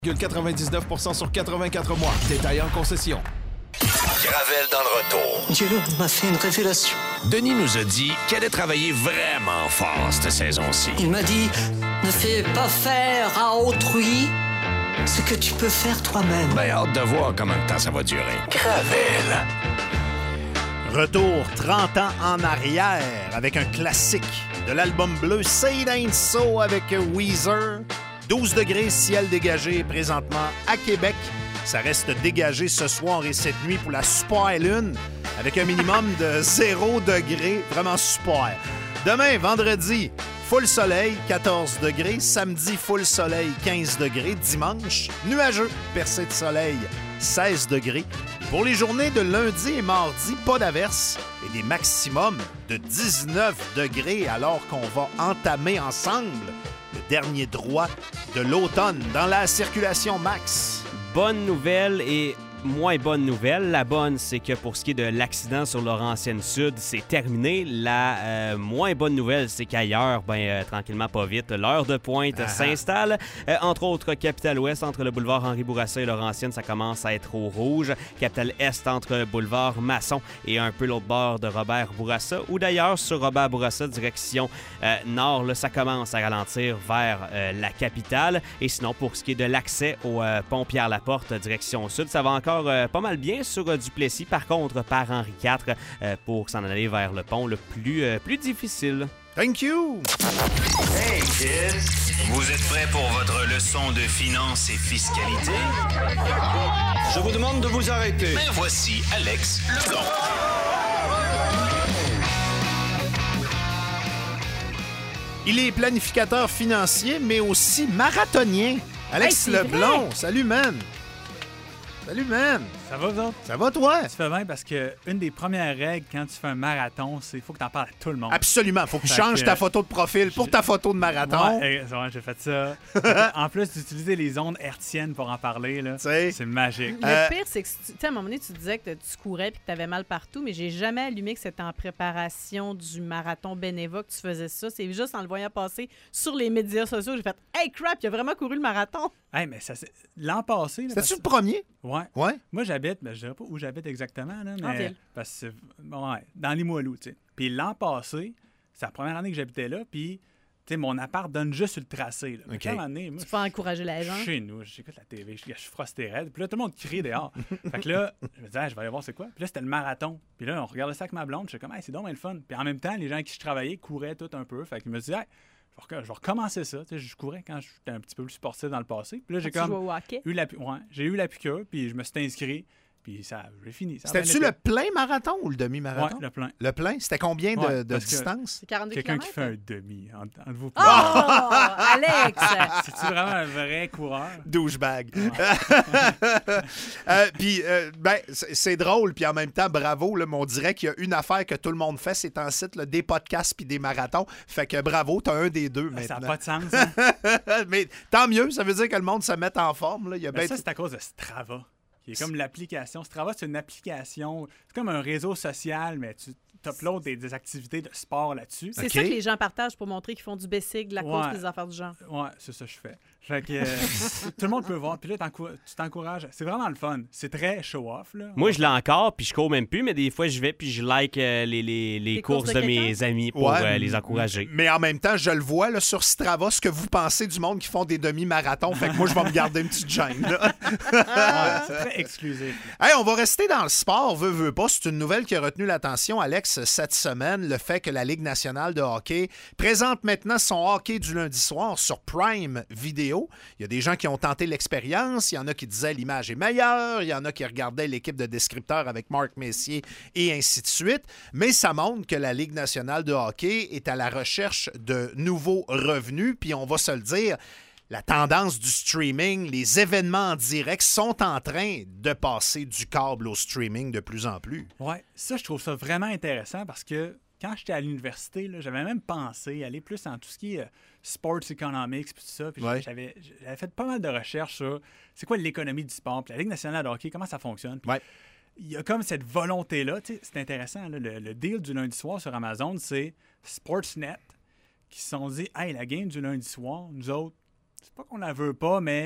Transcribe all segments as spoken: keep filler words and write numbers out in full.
quatre-vingt-dix-neuf pour cent sur quatre-vingt-quatre mois. Détail en concession. Gravel dans le retour. Dieu m'a fait une révélation. Denis nous a dit qu'elle allait travailler vraiment fort cette saison-ci. Il m'a dit, ne fais pas faire à autrui ce que tu peux faire toi-même. Ben, hâte de voir combien de temps ça va durer. Gravel. Retour trente ans en arrière avec un classique de l'album bleu Say It Ain't So avec Weezer. douze degrés, ciel dégagé présentement à Québec. Ça reste dégagé ce soir et cette nuit pour la super lune avec un minimum de zéro degré. Vraiment super. Demain, vendredi, full soleil, quatorze degrés. Samedi, full soleil, quinze degrés. Dimanche, nuageux, percé de soleil, seize degrés. Pour les journées de lundi et mardi, pas d'averse et des maximums de dix-neuf degrés alors qu'on va entamer ensemble le dernier droit de l'automne dans la circulation max. Bonne nouvelle et moins bonne nouvelle. La bonne, c'est que pour ce qui est de l'accident sur Laurentienne-Sud, c'est terminé. La euh, moins bonne nouvelle, c'est qu'ailleurs, ben euh, tranquillement, pas vite, l'heure de pointe ah. s'installe. Euh, entre autres, Capitale-Ouest, entre le boulevard Henri-Bourassa et Laurentienne, ça commence à être au rouge. Capitale-Est, entre le boulevard Masson et un peu l'autre bord de Robert-Bourassa. Ou d'ailleurs, sur Robert-Bourassa, direction euh, nord, là, ça commence à ralentir vers euh, la capitale. Et sinon, pour ce qui est de l'accès au euh, pont Pierre-Laporte, direction sud, ça va encore Euh, pas mal bien sur euh, Duplessis. Par contre, par Henri quatre, euh, pour s'en aller vers le pont, le plus, euh, plus difficile. Thank you! Hey kids! Vous êtes prêts pour votre leçon de finance et fiscalité? Je vous demande de vous arrêter. Ben voici Alex Leblond. Il est planificateur financier, mais aussi marathonien. Alex hey, Leblond, vrai. Salut man! Salut, man! Ça va, vous autres? Ça va, toi? Ça fait bien parce que une des premières règles quand tu fais un marathon, c'est qu'il faut que tu en parles à tout le monde. Absolument. Il faut que tu changes que, ta photo de profil pour ta photo de marathon. Ouais, ouais j'ai fait ça. En plus d'utiliser les ondes hertziennes pour en parler, là, c'est magique. Le euh... pire, c'est que tu, à un moment donné, tu disais que tu courais et que tu avais mal partout, mais j'ai jamais allumé que c'était en préparation du marathon Beneva que tu faisais ça. C'est juste en le voyant passer sur les médias sociaux, j'ai fait « Hey, crap, il a vraiment couru le marathon! » Hey, mais ça, c'est... l'an passé... C'était-tu le premier? Ouais. ouais. Moi, j'habite, ben, je dirais pas où j'habite exactement, là, mais en ville. Parce que ouais, dans Limoilou, tu sais. Puis l'an passé, c'est la première année que j'habitais là, puis tu sais, mon appart donne juste sur le tracé. Là. Okay. Année, moi, tu peux encourager les gens. Chez nous, j'écoute la T V, je, je suis frosté raide. Puis là, tout le monde crie dehors. Fait que là, je me disais, ah, je vais aller voir c'est quoi. Puis là, c'était le marathon. Puis là, on regardait ça avec ma blonde. Je suis comme, hey, c'est donc bien le fun. Puis en même temps, les gens avec qui je travaillais couraient tout un peu. Fait que je me disais, hey, je vais recommencer ça. Tu sais, je courais quand j'étais un petit peu plus sportif dans le passé. Puis là, j'ai quand comme eu la, ouais, j'ai eu la piqûre, puis je me suis inscrit. Puis ça, j'ai fini. Ça C'était-tu le plein marathon ou le demi-marathon? Oui, le plein. Le plein? C'était combien de, ouais, de distance? C'est quarante-deux Quelqu'un kilomètres? qui fait un demi, entre, entre vous. Oh! Alex! C'est-tu vraiment un vrai coureur? Douchebag. Ouais. euh, puis, euh, ben, c'est, c'est drôle, puis en même temps, bravo, là, mais on dirait qu'il y a une affaire que tout le monde fait, c'est en site, là, des podcasts puis des marathons. Fait que bravo, t'as un des deux ben, maintenant. Ça n'a pas de sens, hein? Mais tant mieux, ça veut dire que le monde se met en forme. Là. Il y a ben ben ça, c'est à cause de Strava. Qui est comme l'application. Strava, c'est une application. C'est comme un réseau social, mais tu uploads des, des activités de sport là-dessus. C'est okay. ça que les gens partagent pour montrer qu'ils font du bicycle, de la course, ouais. des affaires du genre. Ouais, c'est ça que je fais. Fait que euh, tout le monde peut voir. Puis là, tu t'encourages. C'est vraiment le fun. C'est très show-off. Là. Moi, je l'ai encore, puis je cours même plus, mais des fois, je vais puis je like euh, les, les, les, les courses, courses de, de mes amis pour ouais, euh, les encourager. Mais en même temps, je le vois là, sur Strava, ce que vous pensez du monde qui font des demi-marathons. Fait que moi, je vais me garder une petite gêne. Là. Ouais, c'est très exclusif. Hey, on va rester dans le sport, veut, veut pas. C'est une nouvelle qui a retenu l'attention, Alex, cette semaine. Le fait que la Ligue nationale de hockey présente maintenant son hockey du lundi soir sur Prime Video. Il y a des gens qui ont tenté l'expérience. Il y en a qui disaient l'image est meilleure. Il y en a qui regardaient l'équipe de descripteurs avec Marc Messier et ainsi de suite. Mais ça montre que la Ligue nationale de hockey est à la recherche de nouveaux revenus. Puis on va se le dire, la tendance du streaming, les événements en direct sont en train de passer du câble au streaming de plus en plus. Oui, ça, je trouve ça vraiment intéressant parce que quand j'étais à l'université, là, j'avais même pensé aller plus en tout ce qui est euh, sports economics et tout ça. Puis ouais. j'avais, j'avais fait pas mal de recherches sur c'est quoi l'économie du sport, puis la Ligue nationale de hockey, comment ça fonctionne. Puis, ouais. Il y a comme cette volonté-là. C'est intéressant. Là, le, le deal du lundi soir sur Amazon, c'est Sportsnet qui se sont dit « Hey, la game du lundi soir, nous autres, c'est pas qu'on la veut pas, mais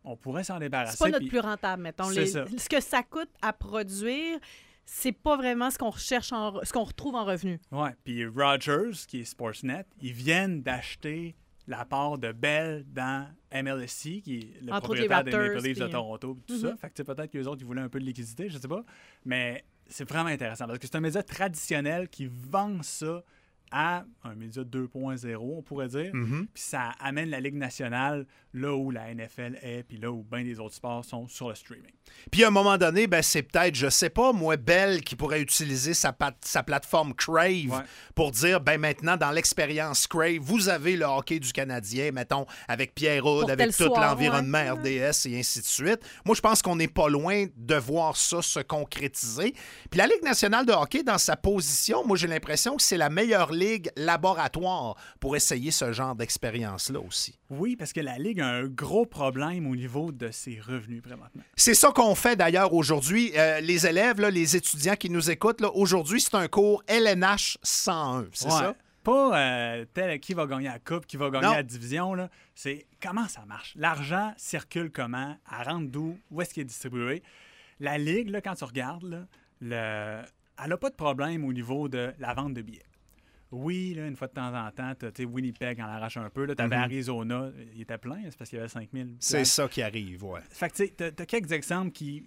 on pourrait s'en débarrasser. C'est pas notre puis... plus rentable, mettons. C'est Les... ça. Ce que ça coûte à produire, c'est pas vraiment ce qu'on recherche, en... ce qu'on retrouve en revenu. Oui, puis Rogers, qui est Sportsnet, ils viennent d'acheter la part de Bell dans M L S C, qui est le Entre propriétaire les des Raptors, Maple Leafs de puis- Toronto, et tout Mhm. ça. Fait que tu sais, peut-être que les autres, ils voulaient un peu de liquidité, je sais pas. Mais c'est vraiment intéressant parce que c'est un média traditionnel qui vend ça à un média deux point zéro, on pourrait dire. Mhm. Puis ça amène la Ligue nationale là où la N F L est, puis là où bien des autres sports sont sur le streaming. Puis à un moment donné, ben, c'est peut-être, je sais pas, moi, Bell qui pourrait utiliser sa, pat- sa plateforme Crave Ouais. pour dire, ben maintenant, dans l'expérience Crave, vous avez le hockey du Canadien, mettons, avec Pierre Houd, Pour avec tel tout soir, l'environnement ouais. R D S et ainsi de suite. Moi, je pense qu'on n'est pas loin de voir ça se concrétiser. Puis la Ligue nationale de hockey, dans sa position, moi, j'ai l'impression que c'est la meilleure ligue laboratoire pour essayer ce genre d'expérience-là aussi. Oui, parce que la Ligue a un gros problème au niveau de ses revenus présentement. C'est ça qu'on fait d'ailleurs aujourd'hui. Euh, les élèves, là, les étudiants qui nous écoutent, là, aujourd'hui, c'est un cours L N H cent un, c'est Ouais. ça? Pas euh, tel qui va gagner la coupe, qui va gagner Non. la division. Là. C'est comment ça marche. L'argent circule comment, elle rentre d'où, où est-ce qu'il est distribué. La Ligue, là, quand tu regardes, là, le... elle n'a pas de problème au niveau de la vente de billets. Oui, là, une fois de temps en temps, tu sais, Winnipeg en arrache un peu. Tu avais Mhm. Arizona, il était plein, c'est parce qu'il y avait cinq mille. C'est ça qui arrive, ouais. Fait que tu sais, t'as- t'as quelques exemples qui,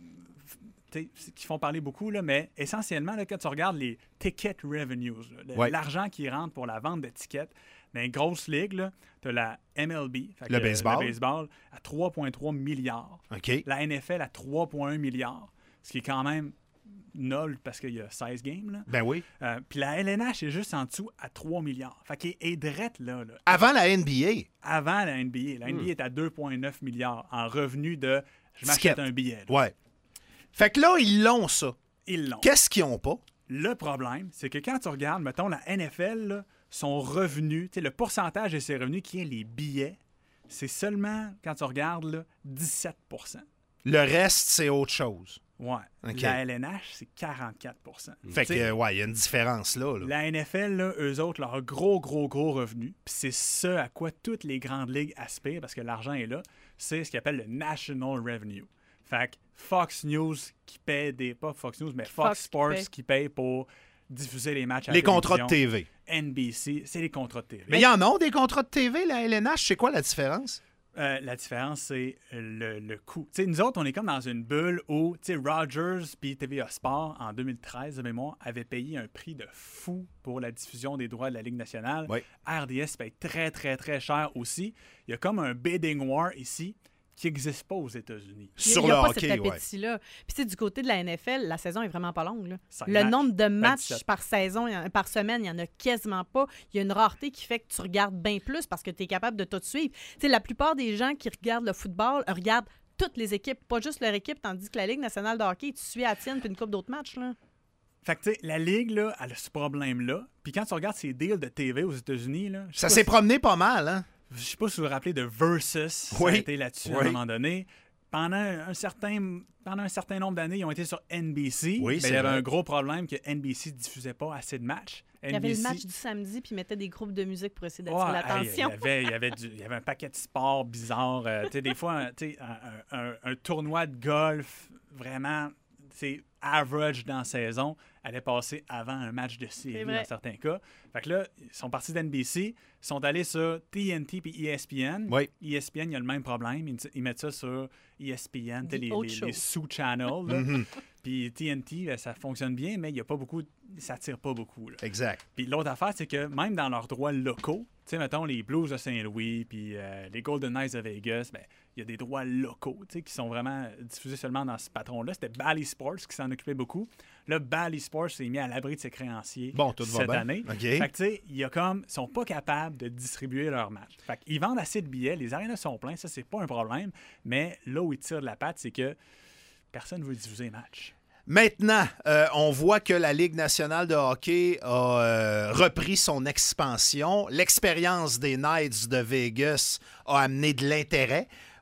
tu sais, qui font parler beaucoup, là, mais essentiellement, là, quand tu regardes les ticket revenues, là, le- Ouais. l'argent qui rentre pour la vente d'étiquettes, dans les grosses ligues, tu as la M L B, fait Le que, baseball. le baseball, à trois virgule trois milliards. OK. La N F L à trois virgule un milliards, ce qui est quand même nul parce qu'il y a seize games. Là. Ben oui. Euh, Puis la L N H est juste en dessous à trois milliards. Fait qu'il est drette là, là. Avant la N B A. Avant la N B A. La N B A Hmm. est à deux virgule neuf milliards en revenu de je m'achète Ticket. un billet. là. Ouais. Fait que là, ils l'ont, ça. Ils l'ont. Qu'est-ce qu'ils ont pas? Le problème, c'est que quand tu regardes, mettons, la N F L, là, son revenu, tu sais, le pourcentage de ses revenus qui est les billets, c'est seulement, quand tu regardes, là, dix-sept pour cent. Le reste, c'est autre chose. Ouais. OK. La L N H, c'est quarante-quatre pour cent. Fait que, Tu sais, euh, ouais, il y a une différence là. là. La N F L, là, eux autres, leur gros, gros, gros revenu, puis c'est ce à quoi toutes les grandes ligues aspirent, parce que l'argent est là, c'est ce qu'ils appellent le National Revenue. Fait que Fox News qui paie des... Pas Fox News, mais Fox, Fox qui Sports paie. qui paye pour diffuser les matchs à Les la contrats de télévision. T V. N B C, c'est les contrats de T V. Mais il y en a des contrats de T V, la L N H. C'est quoi la différence? Euh, la différence, c'est le, le coût. Tu sais, nous autres, on est comme dans une bulle où tu sais, Rogers puis T V A Sport, en deux mille treize, de mémoire, avaient payé un prix de fou pour la diffusion des droits de la Ligue nationale. Oui. R D S paye très, très, très cher aussi. Il y a comme un bidding war ici qui n'existe pas aux États-Unis. Il Sur n'y a le pas hockey, cet ouais. appétit-là. Puis tu sais, du côté de la N F L, la saison est vraiment pas longue. Là. Cinq Le matchs, nombre de matchs vingt-sept. par saison, il y en- par semaine, il n'y en a quasiment pas. Il y a une rareté qui fait que tu regardes bien plus parce que tu es capable de tout suivre. Tu sais, la plupart des gens qui regardent le football regardent toutes les équipes, pas juste leur équipe, tandis que la Ligue nationale de hockey, tu suis à la tienne puis une couple d'autres matchs. Là. Fait que, tu sais, la Ligue, là, elle a ce problème-là. Puis quand tu regardes ses deals de T V aux États-Unis, là, je sais Ça pas s'est si- promené pas mal, hein? je sais pas si vous vous rappelez de Versus, ça Oui. a été là-dessus à Oui. un moment donné. Pendant un certain, pendant un certain nombre d'années, ils ont été sur N B C. Oui, mais c'est il y avait vrai. un gros problème que N B C ne diffusait pas assez de matchs. Il y avait le match du samedi puis ils mettaient des groupes de musique pour essayer d'attirer Ouais, l'attention. hey, il, y avait, il, y avait du- il y avait un paquet de sports bizarres. euh, tu sais, des fois, un, tu sais, un, un- un- un tournoi de golf vraiment c'est average dans la saison allait passer avant un match de C'est série vrai. dans certains cas. Fait que là, ils sont partis d'N B C, ils sont allés sur T N T puis E S P N. Oui. E S P N, il y a le même problème. Ils, ils mettent ça sur E S P N, tu sais, The les, autre les- show. les sous-channels. là. Mhm. Puis T N T, ben, ça fonctionne bien, mais il y a pas beaucoup, ça tire pas beaucoup. là. Exact. Puis l'autre affaire, c'est que même dans leurs droits locaux, tu sais, mettons les Blues de Saint-Louis, puis euh, les Golden Knights de Vegas, ben il y a des droits locaux, tu sais, qui sont vraiment diffusés seulement dans ce patron-là. C'était Bally Sports qui s'en occupait beaucoup. Là, Bally Sports s'est mis à l'abri de ses créanciers Bon, tout va cette bien. année. OK. Fait que, tu sais, il y a comme, ils sont pas capables de distribuer leurs matchs. Fait qu'ils vendent assez de billets, les arénas sont pleins, ça, c'est pas un problème. Mais là où ils tirent de la patte, c'est que personne ne veut diffuser les matchs. Maintenant, euh, on voit que la Ligue nationale de hockey a euh, repris son expansion. L'expérience des Knights de Vegas a amené de l'intérêt.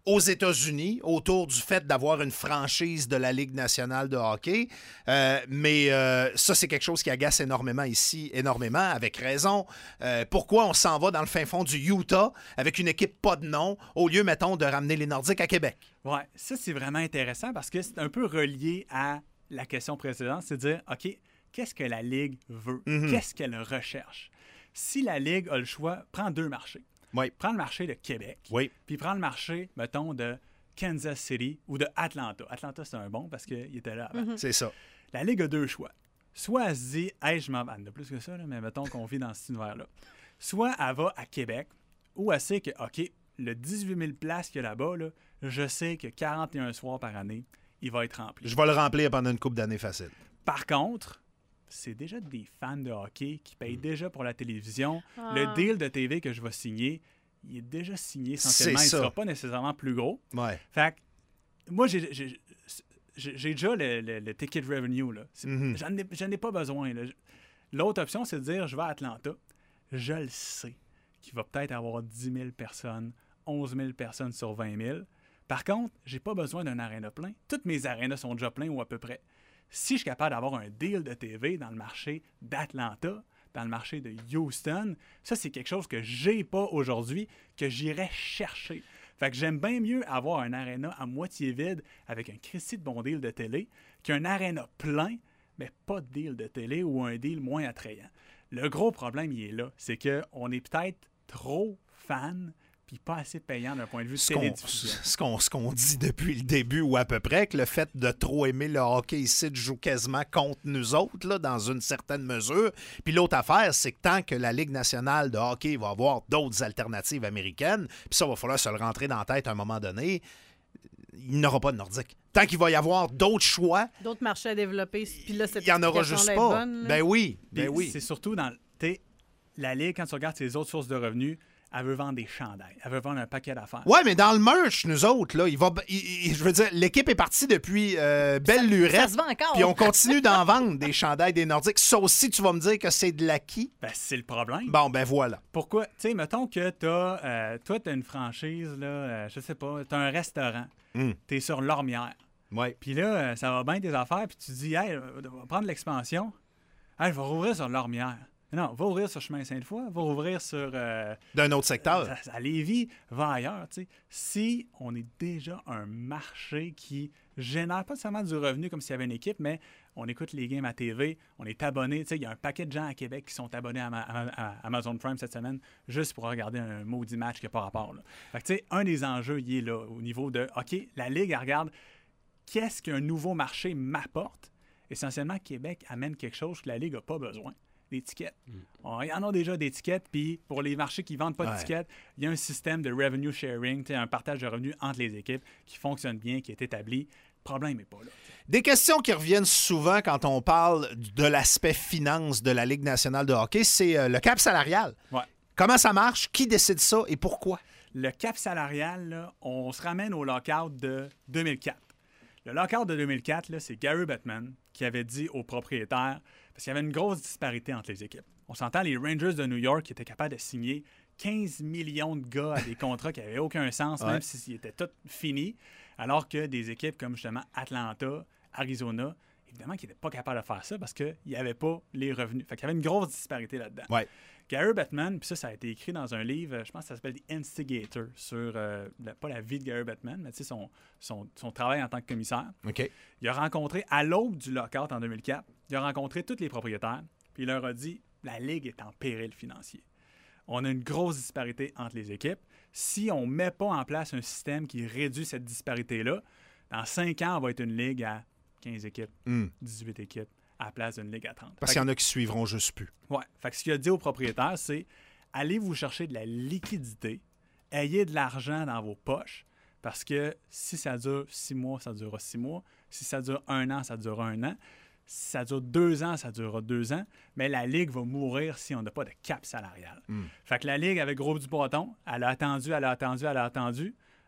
aux États-Unis autour du fait d'avoir une franchise de la Ligue nationale de hockey. Euh, mais euh, ça, c'est quelque chose qui agace énormément ici, énormément, avec raison. Euh, pourquoi on s'en va dans le fin fond du Utah avec une équipe pas de nom au lieu, mettons, de ramener les Nordiques à Québec? Ouais, ça, c'est vraiment intéressant parce que c'est un peu relié à la question précédente, c'est de dire, OK, qu'est-ce que la Ligue veut? Mm-hmm. Qu'est-ce qu'elle recherche? Si la Ligue a le choix, prends deux marchés. Oui. Prends le marché de Québec, oui. puis prends le marché, mettons, de Kansas City ou de Atlanta. Atlanta, c'est un bon parce qu'il était là avant. Mm-hmm. C'est ça. La Ligue a deux choix. Soit elle se dit, hey, je m'en vais, de plus que ça, là, mais mettons qu'on vit dans cet univers-là. Soit elle va à Québec, où elle sait que, OK, le dix-huit mille places qu'il y a là-bas, là, je sais que quarante et un soirs par année, il va être rempli. Je vais le remplir pendant une couple d'années facile. Par contre, c'est déjà des fans de hockey qui payent mm. déjà pour la télévision. Ah. Le deal de T V que je vais signer, il est déjà signé essentiellement. Il ne sera pas nécessairement plus gros. Ouais. Fait que, moi, j'ai, j'ai, j'ai déjà le, le, le ticket revenue. Là. Mm-hmm. J'en, ai, j'en ai pas besoin. Là. L'autre option, c'est de dire, je vais à Atlanta. Je le sais qu'il va peut-être avoir dix mille personnes, onze mille personnes sur vingt mille. Par contre, j'ai pas besoin d'un aréna plein. Toutes mes arénas sont déjà pleins ou à peu près. Si je suis capable d'avoir un deal de T V dans le marché d'Atlanta, dans le marché de Houston, ça, c'est quelque chose que j'ai pas aujourd'hui, que j'irais chercher. Fait que j'aime bien mieux avoir un aréna à moitié vide avec un Christy de bon deal de télé qu'un aréna plein, mais pas de deal de télé ou un deal moins attrayant. Le gros problème, il est là. C'est qu'on est peut-être trop fan puis pas assez payant d'un point de vue ce télédiffusion. Qu'on, ce, qu'on, ce qu'on dit depuis le début ou à peu près, que le fait de trop aimer le hockey ici joue quasiment contre nous autres, là, dans une certaine mesure. Puis l'autre affaire, c'est que tant que la Ligue nationale de hockey va avoir d'autres alternatives américaines, puis ça, va falloir se le rentrer dans la tête à un moment donné, il n'y aura pas de Nordique. Tant qu'il va y avoir d'autres choix... D'autres marchés à développer, puis là, cette il n'y en aura juste pas. Bonne, ben oui, ben puis oui. C'est surtout dans... La Ligue, quand tu regardes ses autres sources de revenus, elle veut vendre des chandails. Elle veut vendre un paquet d'affaires. Ouais, mais dans le merch, nous autres, là, il va, il, il, je veux dire, l'équipe est partie depuis euh, belle lurette. Ça se vend encore. Puis on continue d'en vendre des chandails des Nordiques. Ça aussi, tu vas me dire que c'est de l'acquis. Ben, c'est le problème. Bon, ben voilà. Pourquoi? Tu sais, mettons que t'as, euh, toi, tu as une franchise, là, euh, je sais pas, tu as un restaurant. Mm. Tu es sur Lormière. Ouais. Puis là, euh, ça va bien tes affaires, puis tu dis, hey, on va prendre l'expansion. Hey, je vais rouvrir sur Lormière. Non, va ouvrir sur Chemin Sainte-Foy, va ouvrir sur... Euh, D'un autre secteur. À, à Lévis, va ailleurs, tu sais. Si on est déjà un marché qui génère pas seulement du revenu comme s'il y avait une équipe, mais on écoute les games à T V, on est abonné, tu sais, il y a un paquet de gens à Québec qui sont abonnés à, à, à Amazon Prime cette semaine juste pour regarder un maudit match qui n'a pas rapport, là. Fait que, tu sais, un des enjeux, il est là, au niveau de, OK, la Ligue, elle regarde qu'est-ce qu'un nouveau marché m'apporte. Essentiellement, Québec amène quelque chose que la Ligue n'a pas besoin. Des tickets. Mm. Il y en a déjà des tickets, puis pour les marchés qui ne vendent pas de ouais. tickets, il y a un système de revenue sharing, un partage de revenus entre les équipes qui fonctionne bien, qui est établi. Le problème n'est pas là. Des questions qui reviennent souvent quand on parle de l'aspect finance de la Ligue nationale de hockey, c'est euh, le cap salarial. Ouais. Comment ça marche? Qui décide ça et pourquoi? Le cap salarial, là, on se ramène au lockout de deux mille quatre. Le lockout de deux mille quatre, là, c'est Gary Bettman qui avait dit aux propriétaires, parce qu'il y avait une grosse disparité entre les équipes. On s'entend, les Rangers de New York qui étaient capables de signer quinze millions de gars à des contrats qui n'avaient aucun sens, ouais. même s'ils étaient tous finis, alors que des équipes comme justement Atlanta, Arizona, évidemment, qui n'étaient pas capables de faire ça parce qu'il n'y avait pas les revenus. Fait qu'il y avait une grosse disparité là-dedans. Ouais. Gary Bettman, puis ça, ça a été écrit dans un livre, je pense que ça s'appelle The Instigator, sur, euh, la, pas la vie de Gary Bettman, mais tu sais, son, son, son travail en tant que commissaire. OK. Il a rencontré, à l'aube du lockout en deux mille quatre, il a rencontré tous les propriétaires, puis il leur a dit, la Ligue est en péril financier. On a une grosse disparité entre les équipes. Si on ne met pas en place un système qui réduit cette disparité-là, dans cinq ans, on va être une Ligue à quinze équipes, mm. dix-huit équipes, à la place d'une Ligue à trente. Parce qu'il y en a qui suivront juste plus. Oui. Fait que ce qu'il a dit aux propriétaires, c'est allez vous chercher de la liquidité, ayez de l'argent dans vos poches, parce que si ça dure six mois, ça durera six mois. Si ça dure un an, ça durera un an. Si ça dure deux ans, ça durera deux ans. Mais la Ligue va mourir si on n'a pas de cap salarial. Mm. Fait que la Ligue, avec gros du bâton, elle a attendu, elle a attendu, elle a attendu.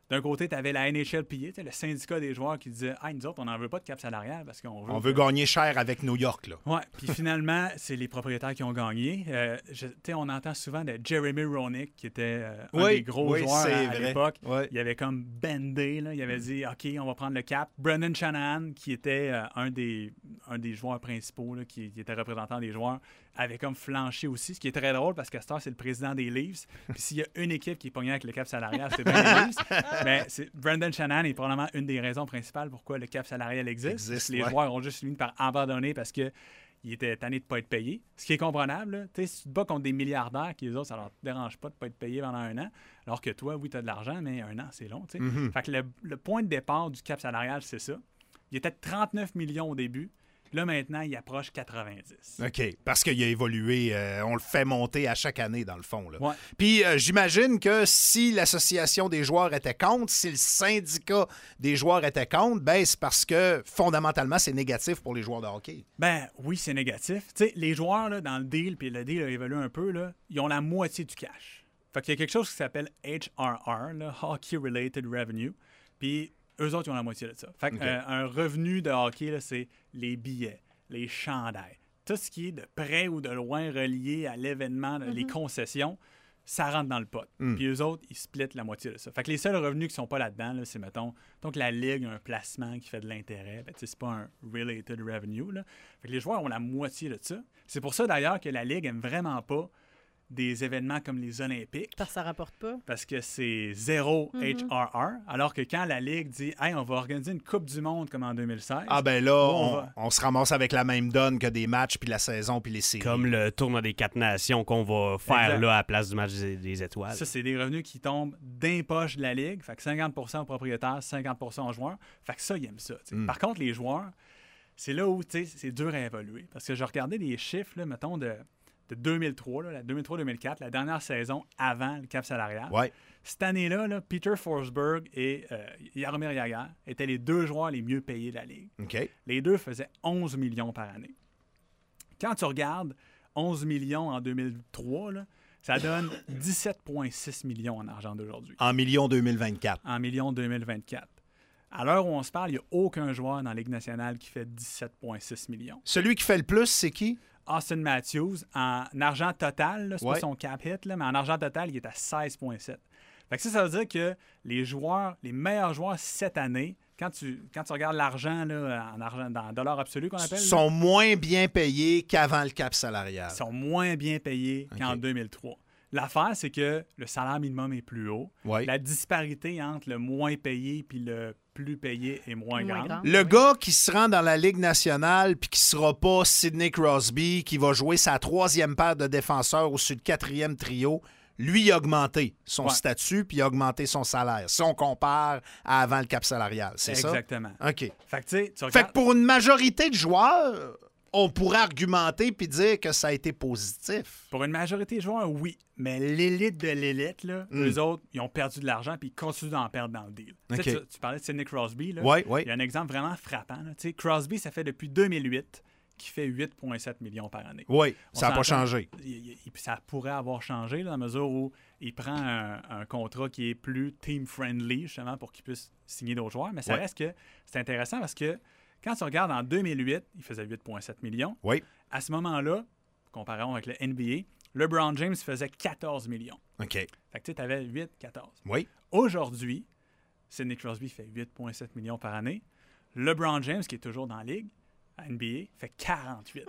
D'un côté, tu avais la N H L P A, le syndicat des joueurs qui disait « Ah, nous autres, on n'en veut pas de cap salarial parce qu'on veut... » On veut gagner cher avec New York, là. Ouais, puis finalement, c'est les propriétaires qui ont gagné. Euh, je, on entend souvent de Jeremy Roenick, qui était euh, un oui, des gros oui, joueurs à, à vrai. l'époque. Oui. Il avait comme bendé, là. Il avait dit « OK, on va prendre le cap. » Brendan Shanahan, qui était euh, un, des, un des joueurs principaux, là, qui, qui était représentant des joueurs, avait comme flanché aussi, ce qui est très drôle parce qu'à ce temps, c'est le président des Leafs. Puis s'il y a une équipe qui est pognée avec le cap salarial, c'est bien les Leafs. Mais c'est, Brendan Shanahan est probablement une des raisons principales pourquoi le cap salarial existe. existe les ouais. joueurs ont juste fini par abandonner parce qu'ils étaient tannés de ne pas être payés. Ce qui est comprenable. Là. Si tu te bats contre des milliardaires qui, eux autres, ça leur dérange pas de ne pas être payés pendant un an. Alors que toi, oui, tu as de l'argent, mais un an, c'est long. Mm-hmm. Fait que le, le point de départ du cap salarial, c'est ça. Il était de trente-neuf millions au début. Là, maintenant, il approche quatre-vingt-dix. OK. Parce qu'il a évolué. Euh, on le fait monter à chaque année, dans le fond. Là. Ouais. Puis, euh, j'imagine que si l'association des joueurs était contre, si le syndicat des joueurs était contre, ben c'est parce que, fondamentalement, c'est négatif pour les joueurs de hockey. Ben oui, c'est négatif. Tu sais, les joueurs, là, dans le deal, puis le deal a évolué un peu, là, ils ont la moitié du cash. Fait qu'il y a quelque chose qui s'appelle H R R, là, Hockey Related Revenue. Puis... eux autres, ils ont la moitié de ça. Fait okay. euh, un revenu de hockey, là, c'est les billets, les chandails, tout ce qui est de près ou de loin relié à l'événement, mm-hmm. les concessions, ça rentre dans le pot. Mm. Puis eux autres, ils splitent la moitié de ça. Fait que les seuls revenus qui sont pas là-dedans, là, c'est, mettons, donc la Ligue a un placement qui fait de l'intérêt. Ben, c'est pas un related revenue. Là. Fait que les joueurs ont la moitié de ça. C'est pour ça, d'ailleurs, que la Ligue aime vraiment pas des événements comme les Olympiques. Parce que ça rapporte pas. Parce que c'est zéro mm-hmm. H R R. Alors que quand la Ligue dit « Hey, on va organiser une Coupe du Monde comme en deux mille seize. » Ah ben là, on, on, va... on se ramasse avec la même donne que des matchs, puis la saison, puis les séries. Comme le tournoi des quatre nations qu'on va faire exact. Là à la place du match des, des étoiles. Ça, c'est des revenus qui tombent d'un poche de la Ligue. Fait que cinquante pour cent aux propriétaires, cinquante pour cent aux joueurs. Fait que ça, ils aiment ça. Mm. Par contre, les joueurs, c'est là où c'est dur à évoluer. Parce que je regardais des chiffres, là, mettons, de... de deux mille trois, là, la deux mille trois deux mille quatre, la dernière saison avant le cap salarial. Ouais. Cette année-là, là, Peter Forsberg et euh, Jaromir Jagr étaient les deux joueurs les mieux payés de la Ligue. Okay. Les deux faisaient onze millions par année. Quand tu regardes onze millions en deux mille trois, là, ça donne dix-sept virgule six millions en argent d'aujourd'hui. En millions deux mille vingt-quatre. En millions deux mille vingt-quatre. À l'heure où on se parle, il n'y a aucun joueur dans la Ligue nationale qui fait dix-sept virgule six millions. Celui qui fait le plus, c'est qui? Austin Matthews, en argent total, c'est ouais. pas son cap hit, là, mais en argent total, il est à seize virgule sept. Fait que ça, ça veut dire que les joueurs, les meilleurs joueurs cette année, quand tu, quand tu regardes l'argent là, en argent, dans dollars absolus qu'on appelle, sont là, moins bien payés qu'avant le cap salarial. sont moins bien payés okay. qu'en deux mille trois. L'affaire, c'est que le salaire minimum est plus haut. Ouais. La disparité entre le moins payé et le plus payé est moins, moins grande. grande. Le oui. gars qui se rend dans la Ligue nationale puis qui sera pas Sidney Crosby, qui va jouer sa troisième paire de défenseurs au-dessus du quatrième trio, lui, il a augmenté son ouais. statut puis il a augmenté son salaire. Si on compare à avant le cap salarial, c'est Exactement. ça? Exactement. OK. Fait que, tu sais, tu regardes... fait que pour une majorité de joueurs... on pourrait argumenter puis dire que ça a été positif. Pour une majorité de joueurs, oui. Mais l'élite de l'élite, là, mm. eux autres, ils ont perdu de l'argent puis ils continuent d'en perdre dans le deal. Okay. Tu, tu parlais de Sidney Crosby. Là. Ouais, ouais. Il y a un exemple vraiment frappant. Là. Crosby, ça fait depuis deux mille huit qu'il fait huit virgule sept millions par année. Oui, ça n'a pas changé. Il, il, il, ça pourrait avoir changé là, dans la mesure où il prend un, un contrat qui est plus team-friendly, justement, pour qu'il puisse signer d'autres joueurs. Mais ça ouais. reste que c'est intéressant parce que quand tu regardes en deux mille huit, il faisait huit virgule sept millions. Oui. À ce moment-là, comparons avec le N B A, LeBron James faisait quatorze millions. OK. Fait que tu avais huit, quatorze. Oui. Aujourd'hui, Sidney Crosby fait huit virgule sept millions par année. LeBron James, qui est toujours dans la Ligue, à N B A, fait quarante-huit.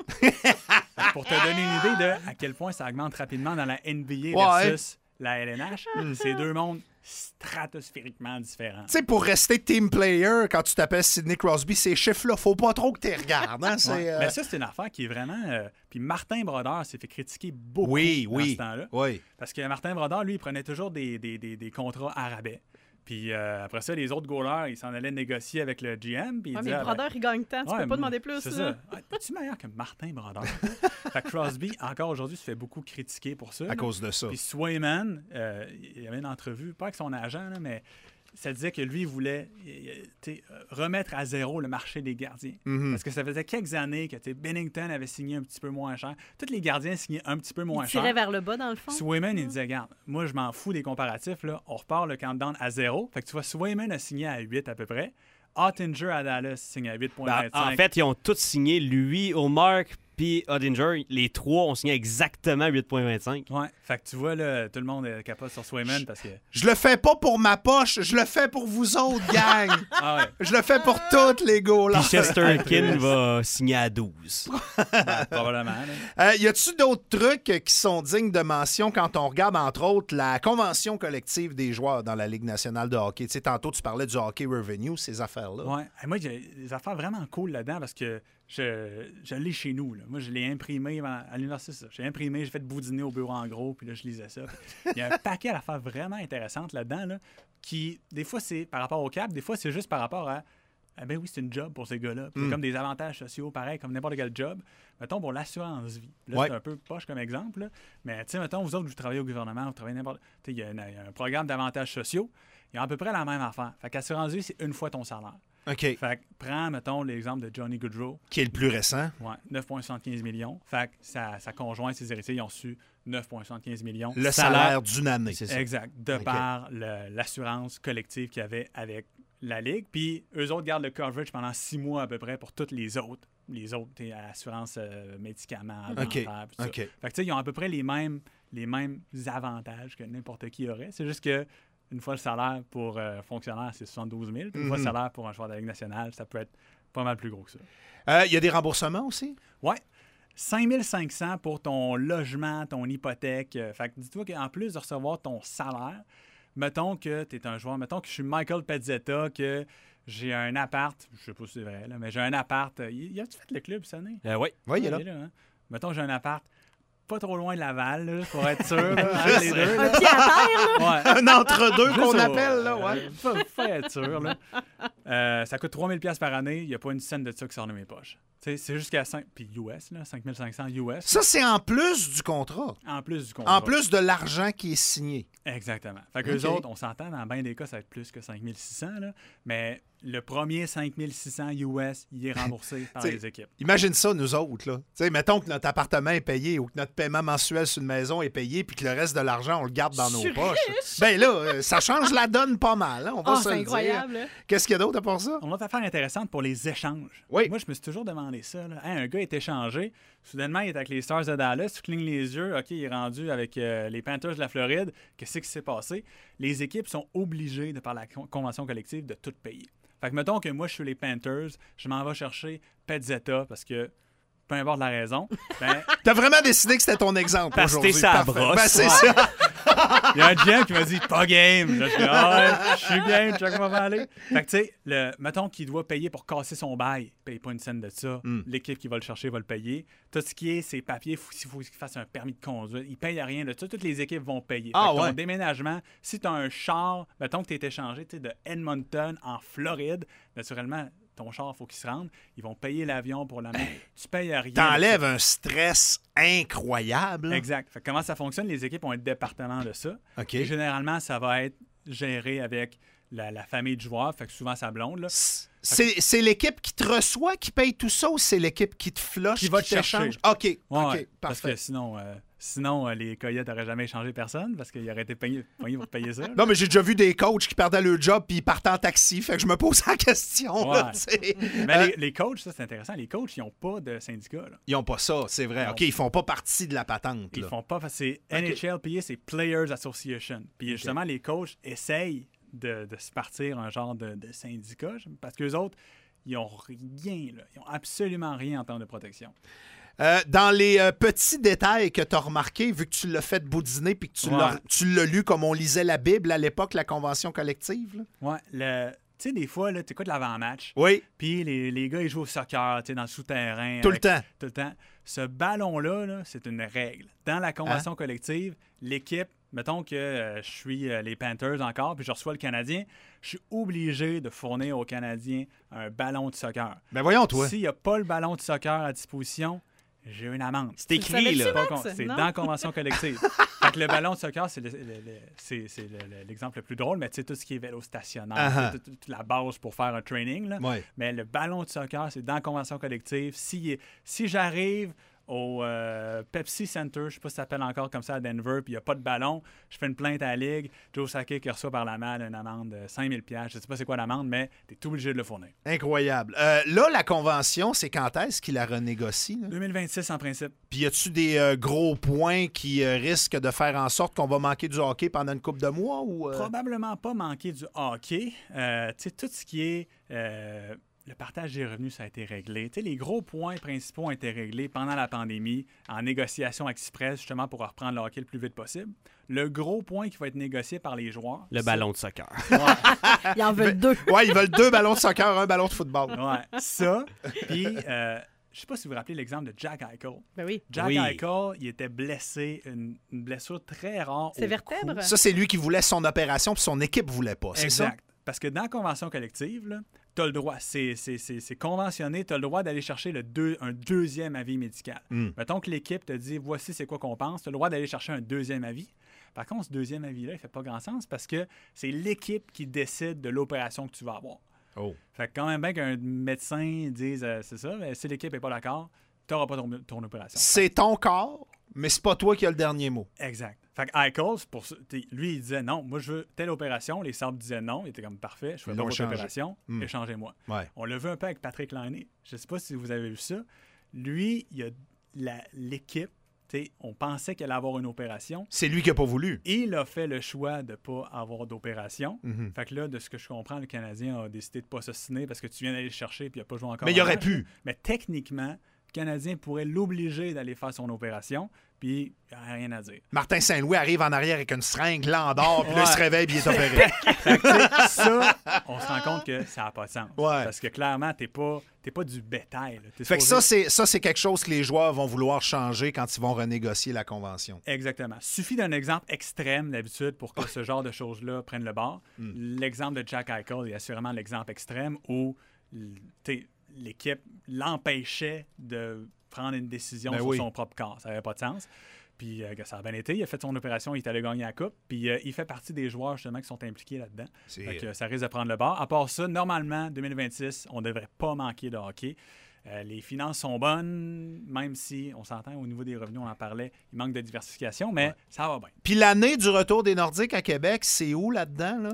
Pour te donner une idée de à quel point ça augmente rapidement dans la N B A ouais. versus la L N H, c'est deux mondes stratosphériquement différents. Tu sais, pour rester team player, quand tu t'appelles Sidney Crosby, ces chiffres-là, faut pas trop que tu les regardes. Hein? C'est, ouais. euh... Mais ça, c'est une affaire qui est vraiment... Euh... Puis Martin Brodeur s'est fait critiquer beaucoup oui, dans oui, ce temps-là. Oui. Parce que Martin Brodeur, lui, il prenait toujours des, des, des, des contrats à rabais. Puis euh, après ça, les autres goalers, ils s'en allaient négocier avec le G M. Puis ouais, il mais disait, Brodeur, ah, ben, il gagne tant, tu ouais, peux pas demander plus. C'est là. ça. Ouais, es-tu meilleur que Martin Brodeur? Fait que Crosby, encore aujourd'hui, se fait beaucoup critiquer pour ça. À là. cause de ça. Puis Swayman, euh, il y avait une entrevue, pas avec son agent, là, mais ça disait que lui, il voulait euh, remettre à zéro le marché des gardiens. Mm-hmm. Parce que ça faisait quelques années que Bennington avait signé un petit peu moins cher. Tous les gardiens signaient un petit peu moins il cher. tirait vers le bas, dans le fond. Swayman, il disait, regarde, moi, je m'en fous des comparatifs. Là. On repart le countdown à zéro. Fait que tu vois, Swayman a signé à huit à peu près. Ottinger à Dallas signe à huit virgule vingt-cinq. Ben, en fait, ils ont tous signé, lui, Ullmark, puis Ottinger. Les trois ont signé exactement huit virgule vingt-cinq. Ouais, fait que tu vois, là, tout le monde est capote sur Swayman parce que... Je le fais pas pour ma poche, je le fais pour vous autres, gang. Ah ouais. Je le fais pour toutes les goals. Puis Chesterkin va signer à douze. Ben, probablement. Euh, y a-tu d'autres trucs qui sont dignes de mention quand on regarde, entre autres, la convention collective des joueurs dans la Ligue nationale de hockey? Tu sais, tantôt, tu parlais du hockey revenue, ces affaires-là. Ouais. Et moi, j'ai des affaires vraiment cool là-dedans parce que je, je l'ai chez nous. Là. Moi, je l'ai imprimé à l'université. J'ai imprimé, j'ai fait boudiner au bureau en gros, puis là, je lisais ça. Il y a un paquet d'affaires vraiment intéressantes là-dedans, là, qui, des fois, c'est par rapport au cap, des fois, c'est juste par rapport à ah ben oui, c'est une job pour ces gars-là. Mm. C'est comme des avantages sociaux, pareil, comme n'importe quel job. Mettons, pour l'assurance vie. Là, ouais. C'est un peu poche comme exemple. Là. Mais, tu sais, mettons, vous autres, vous travaillez au gouvernement, vous travaillez n'importe... Tu sais, il y, y a un programme d'avantages sociaux. Il y a à peu près la même affaire. Fait qu'assurance vie, c'est une fois ton salaire. OK. Fait que prends, mettons, l'exemple de Johnny Gaudreau. Qui est le plus récent. Ouais, neuf virgule soixante-quinze millions. Fait que sa, sa conjointe, ses héritiers, ils ont reçu neuf virgule soixante-quinze millions. Le salaire, salaire d'une année. C'est ça. Exact. De okay. par le, l'assurance collective qu'il y avait avec la Ligue. Puis eux autres gardent le coverage pendant six mois à peu près pour toutes les autres. Les autres, t'es assurance euh, médicaments, okay. dentaire, tout ça. Okay. Fait que tu sais, ils ont à peu près les mêmes, les mêmes avantages que n'importe qui aurait. C'est juste que une fois le salaire pour euh, fonctionnaire, c'est soixante-douze mille. Puis une mm-hmm. fois le salaire pour un joueur de la Ligue nationale, ça peut être pas mal plus gros que ça. Il euh, y a des remboursements aussi? Oui. cinq mille cinq cents pour ton logement, ton hypothèque. Fait que dis-toi qu'en plus de recevoir ton salaire, mettons que tu es un joueur, mettons que je suis Michael Pezzetta, que j'ai un appart, je sais pas si c'est vrai, là, mais j'ai un appart. Y a-tu fait le club cette année? Euh, oui. Oui, il est là. là hein? Mettons que j'ai un appart pas trop loin de Laval, là, pour être sûr. Là, entre les deux, un pied à terre, là. Ouais. Un entre-deux qu'on appelle, là, ouais. Euh, faut, faut être sûr, là. Euh, ça coûte trois mille dollars par année. Il n'y a pas une scène de ça qui sort de mes poches. T'sais, c'est jusqu'à cinq... Puis U S, là, cinq mille cinq cents U S. Ça, c'est en plus du contrat. En plus du contrat. En plus de l'argent qui est signé. Exactement. Fait que okay. Eux autres, on s'entend, dans bien des cas, ça va être plus que cinq mille six cents, là, mais le premier cinq mille six cents U S, il est remboursé par les équipes. Imagine ça, nous autres, là. T'sais, mettons que notre appartement est payé ou que notre paiement mensuel sur une maison est payé puis que le reste de l'argent, on le garde dans nos poches. Ben là, ça change la donne pas mal. Hein? On va oh, se c'est le incroyable. Dire. Qu'est-ce qu'il y a d'autre à part ça? On a une affaire intéressante pour les échanges. Oui. Moi, je me suis toujours demandé ça. Là. Hey, un gars est échangé. Soudainement, il est avec les Stars de Dallas. Tu clignes les yeux. OK, il est rendu avec euh, les Panthers de la Floride. Qu'est-ce qui s'est passé? Les équipes sont obligées, de par la convention collective, de tout payer. Fait que mettons que moi, je suis les Panthers. Je m'en vais chercher Pezzetta parce que peu importe la raison. Ben, t'as vraiment décidé que c'était ton exemple parce aujourd'hui. Parce que t'es sa brosse. Ben, c'est ouais. ça. Il y a un G M qui m'a dit « pas game ». Là, je dis ah, « je suis game, check comment va aller ». Fait que tu sais, le, mettons qu'il doit payer pour casser son bail. Il paye pas une scène de ça. Mm. L'équipe qui va le chercher va le payer. Tout ce qui est ses papiers, s'il faut, faut qu'il fasse un permis de conduire, il paye rien de ça. Toutes les équipes vont payer. Ah, fait que ton ouais. déménagement, si tu as un char, mettons que tu es échangé de Edmonton en Floride, naturellement, ton char, il faut qu'il se rende. Ils vont payer l'avion pour l'amener. Tu payes rien. T'enlèves un stress incroyable. Exact. Fait que comment ça fonctionne? Les équipes ont un département de ça. Okay. Et généralement, ça va être géré avec la, la famille du joueur. Fait que souvent, ça blonde. Là. C'est, que... c'est l'équipe qui te reçoit qui paye tout ça ou c'est l'équipe qui te flush? Qui va te chercher. OK. OK. Ouais, parfait. Parce que sinon... Euh, Sinon, euh, les Coyotes n'auraient jamais échangé personne parce qu'ils auraient été payés, payés pour payer ça. Là. Non, mais j'ai déjà vu des coachs qui perdaient leur job puis ils partaient en taxi. Fait que je me pose la question. Ouais. Là, mais euh, les, les coachs, ça, c'est intéressant. Les coachs, ils n'ont pas de syndicat. Là. Ils n'ont pas ça, c'est vrai. Ils OK, ils font pas partie de la patente. Ils là. font pas. C'est okay. N H L P A, c'est Players Association. Puis justement, okay. les coachs essayent de, de se partir un genre de, de syndicat parce qu'eux autres, ils n'ont rien. Là. Ils n'ont absolument rien en termes de protection. Euh, dans les euh, petits détails que tu as remarqués, vu que tu l'as fait boudiner puis que tu, ouais. l'as, tu l'as lu comme on lisait la Bible à l'époque, la convention collective. Là. Ouais, le... Tu sais, des fois, tu écoutes l'avant-match. Oui. Puis les, les gars, ils jouent au soccer, dans le souterrain. Tout avec, le temps. Tout le temps. Ce ballon-là, là, c'est une règle. Dans la convention hein? collective, l'équipe, mettons que euh, je suis euh, les Panthers encore, puis je reçois le Canadien, je suis obligé de fournir aux Canadiens un ballon de soccer. Ben voyons, toi. S'il n'y a pas le ballon de soccer à disposition, j'ai une amende. C'est écrit, là. Pas con... C'est dans la convention collective. Fait Fait que le ballon de soccer, c'est, le, le, le, c'est, c'est le, le, l'exemple le plus drôle, mais tu sais, tout ce qui est vélo stationnaire, uh-huh. toute, toute la base pour faire un training. Là. Ouais. Mais le ballon de soccer, c'est dans la convention collective. Si, si j'arrive au euh, Pepsi Center, je ne sais pas si ça s'appelle encore comme ça à Denver, puis il n'y a pas de ballon, je fais une plainte à la Ligue, Joe Sakic qui reçoit par la malle une amende de cinq mille dollars. Je ne sais pas c'est quoi l'amende, mais tu es obligé de le fournir. Incroyable. Euh, là, la convention, c'est quand est-ce qu'il la renégocie? Là? deux mille vingt-six en principe. Puis y a-tu des euh, gros points qui euh, risquent de faire en sorte qu'on va manquer du hockey pendant une couple de mois? Ou, euh... Probablement pas manquer du hockey. Euh, tu sais, tout ce qui est... Euh, le partage des revenus, ça a été réglé. Tu sais, les gros points principaux ont été réglés pendant la pandémie, en négociation express, justement, pour reprendre le hockey le plus vite possible. Le gros point qui va être négocié par les joueurs... Le ballon de soccer. Ouais. Ils en veulent deux. Ouais, ils veulent deux ballons de soccer, un ballon de football. Ouais, ça. Puis, euh, je sais pas si vous vous rappelez l'exemple de Jack Eichel. Ben oui. Jack oui. Eichel, il était blessé, une, une blessure très rare C'est au vertèbre? cou. Ça, c'est lui qui voulait son opération, puis son équipe voulait pas, c'est exact. ça? Parce que dans la convention collective, tu as le droit, c'est, c'est, c'est, c'est conventionné, tu as le droit d'aller chercher le deux, un deuxième avis médical. Mm. Mettons que l'équipe te dit, voici c'est quoi qu'on pense, tu as le droit d'aller chercher un deuxième avis. Par contre, ce deuxième avis-là, il fait pas grand sens parce que c'est l'équipe qui décide de l'opération que tu vas avoir. Oh. Fait que quand même bien qu'un médecin dise, euh, c'est ça, mais si l'équipe n'est pas d'accord, tu n'auras pas ton, ton opération. C'est ton corps, mais c'est pas toi qui as le dernier mot. Exact. Fait que Eichel, pour ça, lui, il disait non, moi je veux telle opération. Les Sabres disaient non. Il était comme parfait, je fais pas votre opération, mm. échangez-moi. Ouais. On l'a vu un peu avec Patrick Laine. Je sais pas si vous avez vu ça. Lui, il a la, l'équipe, on pensait qu'elle allait avoir une opération. C'est lui qui n'a pas voulu. Il a fait le choix de ne pas avoir d'opération. Mm-hmm. Fait que là, de ce que je comprends, le Canadien a décidé de ne pas s'assiner parce que tu viens d'aller le chercher et il n'a pas joué encore. Mais il aurait pu. Mais techniquement, le Canadien pourrait l'obliger d'aller faire son opération. Puis, il n'y a rien à dire. Martin Saint-Louis arrive en arrière avec une seringue, l'endort, puis là, il se réveille, puis il est opéré. Fait que, ça, on se rend compte que ça n'a pas de sens. Ouais. Parce que clairement, tu n'es pas, t'es pas du bétail. T'es fait supposé... que ça c'est, ça, c'est quelque chose que les joueurs vont vouloir changer quand ils vont renégocier la convention. Exactement. Suffit d'un exemple extrême, d'habitude, pour que ce genre de choses-là prenne le bord. Mm. L'exemple de Jack Eichel est assurément l'exemple extrême où l'équipe l'empêchait de prendre une décision ben sur oui. son propre corps. Ça n'avait pas de sens. Puis euh, ça a bien été. Il a fait son opération, il est allé gagner la coupe. Puis euh, il fait partie des joueurs justement qui sont impliqués là-dedans. Fait que, euh, ça risque de prendre le bord. À part ça, normalement, deux mille vingt-six, on ne devrait pas manquer de hockey. Euh, les finances sont bonnes, même si, on s'entend, au niveau des revenus, on en parlait, il manque de diversification, mais ouais. ça va bien. Puis l'année du retour des Nordiques à Québec, c'est où là-dedans? Là?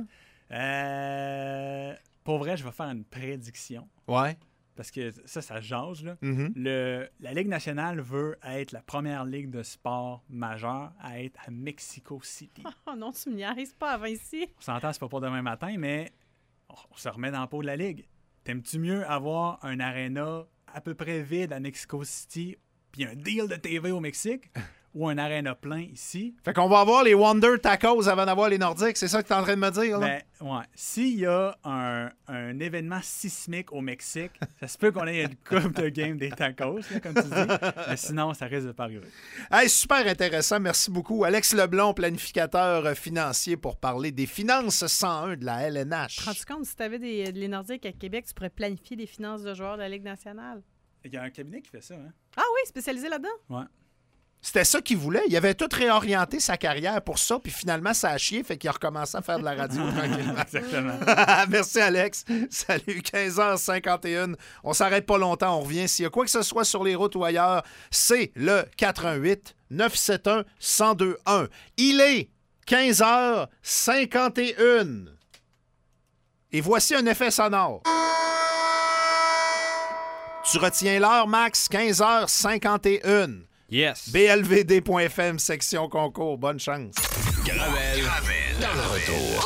Euh, pour vrai, je vais faire une prédiction. Ouais. Parce que ça, ça jase. Là. Mm-hmm. Le, la Ligue nationale veut être la première ligue de sport majeure à être à Mexico City. Oh non, tu me niaises pas avant ici. On s'entend, c'est pas pour demain matin, mais on se remet dans la peau de la Ligue. T'aimes-tu mieux avoir un aréna à peu près vide à Mexico City puis un deal de T V au Mexique ou un aréna plein ici? Fait qu'on va avoir les Wonder Tacos avant d'avoir les Nordiques, c'est ça que tu es en train de me dire? Là? Ben, ouais. S'il y a un, un événement sismique au Mexique, ça se peut qu'on ait une coupe de game des tacos, là, comme tu dis, mais sinon, ça risque de pas arriver. Hey, super intéressant, merci beaucoup. Alex Leblond, planificateur financier, pour parler des finances cent un de la L N H. Tu te rends compte, si tu avais des, les Nordiques à Québec, tu pourrais planifier des finances de joueurs de la Ligue nationale? Il y a un cabinet qui fait ça, hein? Ah oui, spécialisé là-dedans? Ouais. C'était ça qu'il voulait. Il avait tout réorienté sa carrière pour ça, puis finalement, ça a chié, fait qu'il a recommencé à faire de la radio tranquillement. Exactement. Merci, Alex. Salut, quinze heures cinquante et une. On s'arrête pas longtemps, on revient. S'il y a quoi que ce soit sur les routes ou ailleurs, c'est le quatre un huit neuf sept un un zéro deux un. Il est quinze heures cinquante et une. Et voici un effet sonore. Tu retiens l'heure, Max? quinze heures cinquante et une. Yes. B L V D point F M, section concours. Bonne chance. Gravel, Gravel, dans le retour.